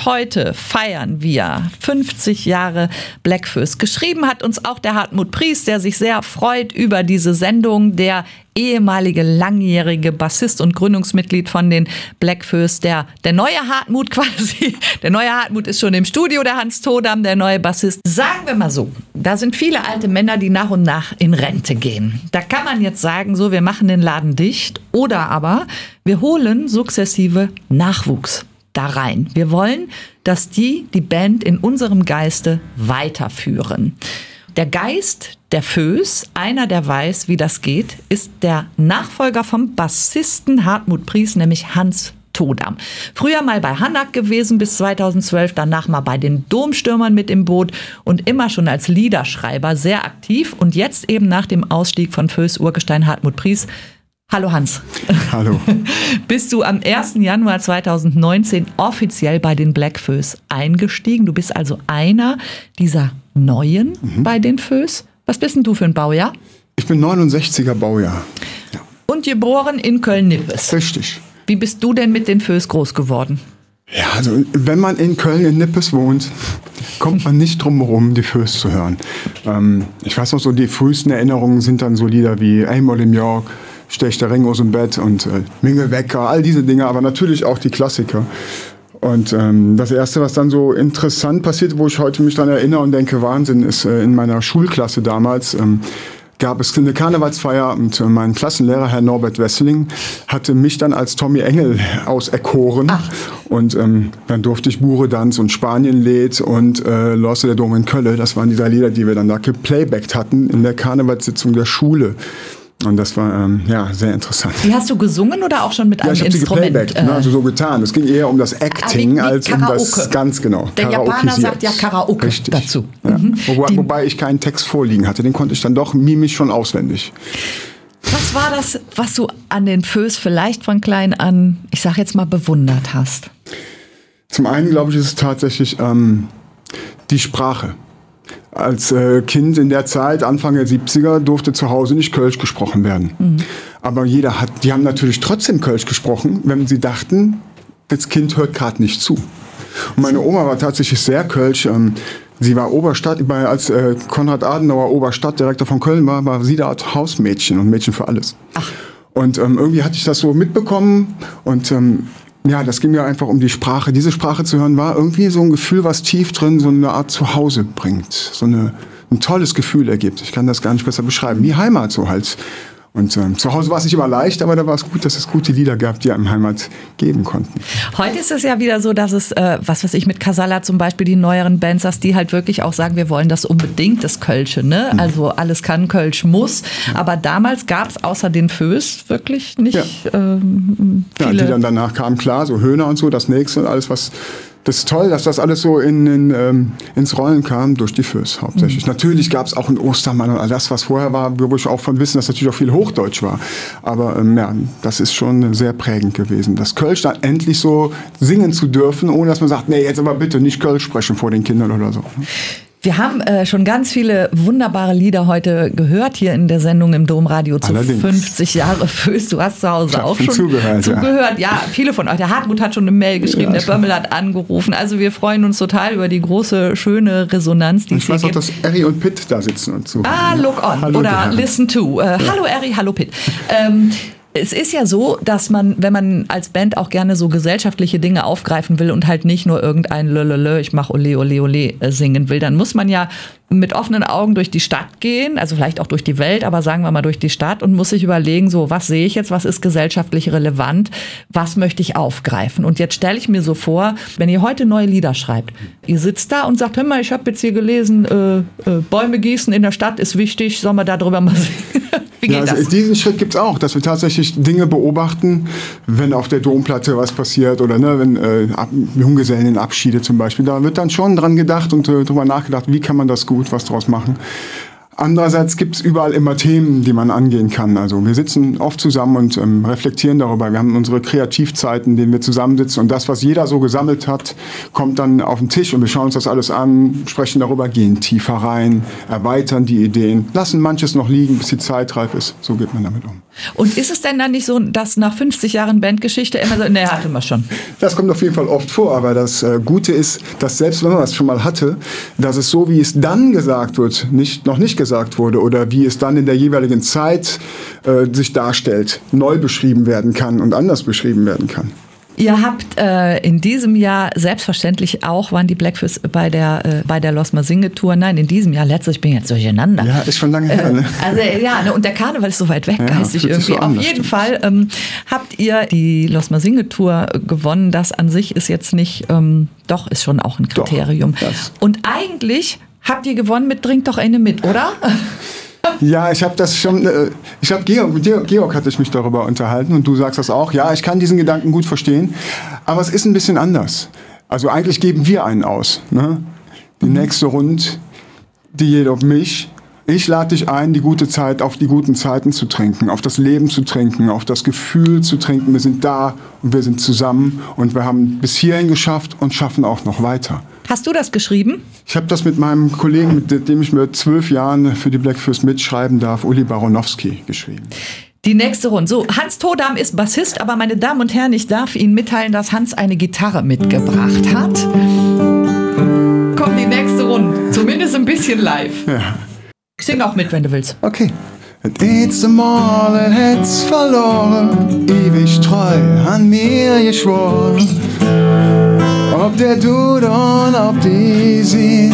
heute feiern wir 50 Jahre Bläckfüß. Geschrieben hat uns auch der Hartmut Pries, der sich sehr freut über diese Sendung, der ehemalige langjährige Bassist und Gründungsmitglied von den Bläckfüß, der neue Hartmut quasi. Der neue Hartmut ist schon im Studio, der Hans Todam, der neue Bassist. Sagen wir mal so, da sind viele alte Männer, die nach und nach in Rente gehen. Da kann man jetzt sagen, so, wir machen den Laden dicht oder aber wir holen sukzessive Nachwuchs da rein. Wir wollen, dass die Band in unserem Geiste weiterführen. Der Geist der Föß, einer, der weiß, wie das geht, ist der Nachfolger vom Bassisten Hartmut Pries, nämlich Hans Todam. Früher mal bei Hanak gewesen bis 2012, danach mal bei den Domstürmern mit im Boot und immer schon als Liederschreiber sehr aktiv. Und jetzt eben nach dem Ausstieg von Föß Urgestein Hartmut Pries. Hallo Hans. Hallo. Bist du am 1. Januar 2019 offiziell bei den Bläckfüß eingestiegen? Du bist also einer dieser Neuen bei den Föß. Was bist denn du für ein Baujahr? Ich bin 69er Baujahr. Ja. Und geboren in Köln-Nippes. Richtig. Wie bist du denn mit den Föß groß geworden? Ja, also wenn man in Köln in Nippes wohnt, kommt man nicht drum herum, die Föß zu hören. Ich weiß noch so, die frühesten Erinnerungen sind dann so Lieder wie Einmal im Jahr, Stech der Ring aus dem Bett und Mingelwecker, all diese Dinge, aber natürlich auch die Klassiker. Und das Erste, was dann so interessant passiert, wo ich heute mich dann erinnere und denke, Wahnsinn, ist in meiner Schulklasse damals, gab es eine Karnevalsfeier und mein Klassenlehrer, Herr Norbert Wesseling, hatte mich dann als Tommy Engel auserkoren. Ach. Und dann durfte ich Bure-Danz und Spanien-Lied und Losse der Dom in Kölle. Das waren die 3 Lieder, die wir dann da geplaybackt hatten in der Karnevalssitzung der Schule. Und das war sehr interessant. Wie hast du gesungen oder auch schon mit einem Instrument? Ja, ich habe sie geplaybackt, also so getan. Es ging eher um das Acting wie als um das, ganz genau. Der Japaner sagt ja Karaoke dazu. Ja. Wobei ich keinen Text vorliegen hatte, den konnte ich dann doch mimisch schon auswendig. Was war das, was du an den Föß vielleicht von klein an, ich sag jetzt mal, bewundert hast? Zum einen, glaube ich, ist es tatsächlich die Sprache. Als Kind in der Zeit, Anfang der 70er, durfte zu Hause nicht Kölsch gesprochen werden. Mhm. Aber die haben natürlich trotzdem Kölsch gesprochen, wenn sie dachten, das Kind hört gerade nicht zu. Und meine Oma war tatsächlich sehr Kölsch. Sie war als Konrad Adenauer Oberstadtdirektor von Köln war sie da Hausmädchen und Mädchen für alles. Ach. Und irgendwie hatte ich das so mitbekommen und das ging mir einfach um die Sprache. Diese Sprache zu hören war irgendwie so ein Gefühl, was tief drin so eine Art Zuhause bringt. So ein tolles Gefühl ergibt. Ich kann das gar nicht besser beschreiben. Wie Heimat so halt. Und zu Hause war es nicht immer leicht, aber da war es gut, dass es gute Lieder gab, die einem Heimat geben konnten. Heute ist es ja wieder so, dass es, mit Casalla zum Beispiel, die neueren Bands, dass die halt wirklich auch sagen, wir wollen das unbedingt, das Kölsche, ne? Also alles kann, Kölsch muss. Aber damals gab es außer den Föß wirklich nicht viele. Ja, die dann danach kamen, klar, so Höhner und so, das nächste und alles, was... Das ist toll, dass das alles so ins Rollen kam durch die Föß hauptsächlich. Natürlich gab es auch einen Ostermann und all das, was vorher war, wo ich auch von wissen, dass natürlich auch viel Hochdeutsch war. Aber das ist schon sehr prägend gewesen. Das Kölsch dann endlich so singen zu dürfen, ohne dass man sagt, nee, jetzt aber bitte nicht Kölsch sprechen vor den Kindern oder so. Wir haben schon ganz viele wunderbare Lieder heute gehört hier in der Sendung im Domradio zu 50 Jahre Föß. Du hast zu Hause auch schon zugehört. Ja, viele von euch. Der Hartmut hat schon eine Mail geschrieben, der Bömmel hat angerufen. Also wir freuen uns total über die große, schöne Resonanz, die es hier gibt. Ich weiß auch, dass Eri und Pitt da sitzen und zuhören. Look on hallo oder listen to. Hallo Eri, hallo Pitt. Es ist ja so, dass man, wenn man als Band auch gerne so gesellschaftliche Dinge aufgreifen will und halt nicht nur irgendein Lölölö, ich mach Ole, Ole, Ole singen will, dann muss man ja mit offenen Augen durch die Stadt gehen, also vielleicht auch durch die Welt, aber sagen wir mal durch die Stadt und muss sich überlegen, so, was sehe ich jetzt, was ist gesellschaftlich relevant, was möchte ich aufgreifen? Und jetzt stelle ich mir so vor, wenn ihr heute neue Lieder schreibt, ihr sitzt da und sagt, hör mal, ich habe jetzt hier gelesen, Bäume gießen in der Stadt ist wichtig, sollen wir darüber mal singen? Wie geht das? Diesen Schritt gibt's auch, dass wir tatsächlich Dinge beobachten, wenn auf der Domplatte was passiert oder wenn Junggesellenabschiede zum Beispiel, da wird dann schon dran gedacht und drüber nachgedacht, wie kann man das gut was draus machen. Andererseits gibt es überall immer Themen, die man angehen kann. Also wir sitzen oft zusammen und reflektieren darüber. Wir haben unsere Kreativzeiten, in denen wir zusammensitzen und das, was jeder so gesammelt hat, kommt dann auf den Tisch und wir schauen uns das alles an, sprechen darüber, gehen tiefer rein, erweitern die Ideen, lassen manches noch liegen, bis die Zeit reif ist. So geht man damit um. Und ist es denn dann nicht so, dass nach 50 Jahren Bandgeschichte immer so, ne, hatten wir schon? Das kommt auf jeden Fall oft vor, aber das Gute ist, dass selbst wenn man es schon mal hatte, dass es so, wie es dann gesagt wird, noch nicht gesagt wurde oder wie es dann in der jeweiligen Zeit sich darstellt, neu beschrieben werden kann und anders beschrieben werden kann. Ihr habt in diesem Jahr selbstverständlich auch, waren die Blackfoes bei der Losmer Singe-Tour. Nein, in diesem Jahr, ich bin jetzt durcheinander. Ja, ist schon lange her. Ne? Also ja, ne, und der Karneval ist so weit weg, geistig irgendwie. So auf jeden Fall habt ihr die Losmer Singe-Tour gewonnen. Das an sich ist jetzt nicht, ist schon auch ein Kriterium. Doch, und eigentlich habt ihr gewonnen mit Trink doch eine mit, oder? Ja, ich habe das schon, Georg hatte ich mich darüber unterhalten und du sagst das auch. Ja, ich kann diesen Gedanken gut verstehen, aber es ist ein bisschen anders. Also eigentlich geben wir einen aus. Ne? Die nächste Runde, die geht auf mich. Ich lade dich ein, die gute Zeit auf die guten Zeiten zu trinken, auf das Leben zu trinken, auf das Gefühl zu trinken. Wir sind da und wir sind zusammen und wir haben bis hierhin geschafft und schaffen auch noch weiter. Hast du das geschrieben? Ich habe das mit meinem Kollegen, mit dem ich mir 12 Jahren für die Blackfoes mitschreiben darf, Uli Baronowski, geschrieben. Die nächste Runde. So, Hans Todam ist Bassist, aber meine Damen und Herren, ich darf Ihnen mitteilen, dass Hans eine Gitarre mitgebracht hat. Kommt die nächste Runde. Zumindest ein bisschen live. Ja. Sing auch mit, wenn du willst. Okay. Das erste Mal hätt's verloren, ewig treu an mir geschworen. Ob der Dude und ob die sie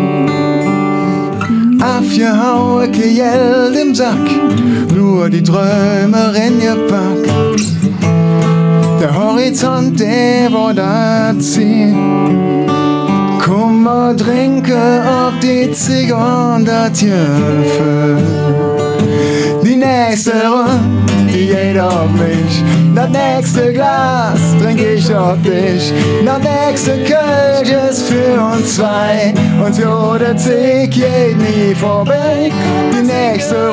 abgehauen, Geld im Sack, nur die Träumerin gepackt. Der Horizont, der war da ziehen. Komm mal trinke auf die Zigarren, das Jöffe. Die nächste Runde, die geht auf mich. Das nächste Glas trink ich auf dich. Das nächste Kölsch ist für uns zwei. Und so der Zig geht nie vorbei. Die nächste